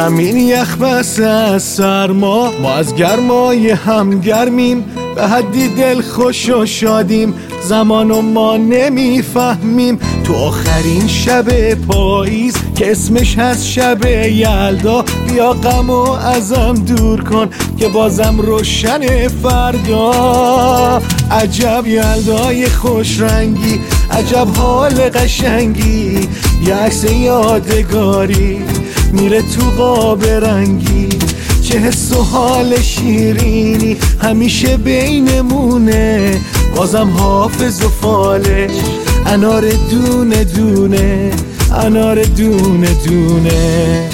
زمین یخ بسته از سرما، ما از گرمای هم گرمیم، به حدی دل خوش و شادیم، زمانو ما نمیفهمیم. تو آخرین شب پاییز که اسمش هست شب یلدا، بیا غمو ازم دور کن که بازم روشن فردا. عجب یلدای خوش رنگی، عجب حال قشنگی، یه عکس یادگاری میره تو قاب رنگی، چه حس و حال شیرینی همیشه بینمونه، بازم حافظ و فالش انار دونه دونه، انار دونه دونه.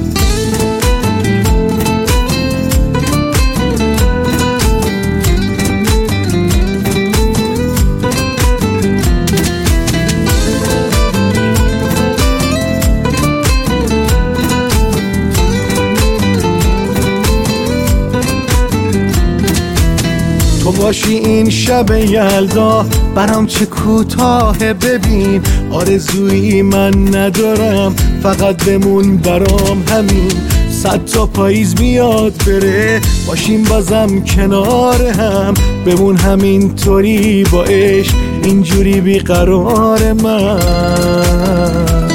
تو باشی این شب یلدا برام چه کوتاهه، ببین آرزویی من ندارم، فقط بمون برام همین. 100 تا پاییز میاد بره، باشیم بازم کنار هم، بمون همین طوری با عشق اینجوری بیقرار من.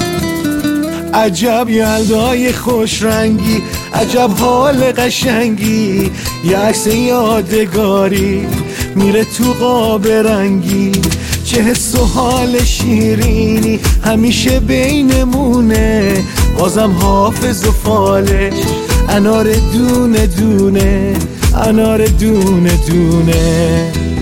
عجب یلدای خوش رنگی، عجب حال قشنگی، یه عکس یادگاری میره تو قاب رنگی، چه حس و حال شیرینی همیشه بینمونه، بازم حافظ و فالش انار دونه دونه، انار دونه دونه.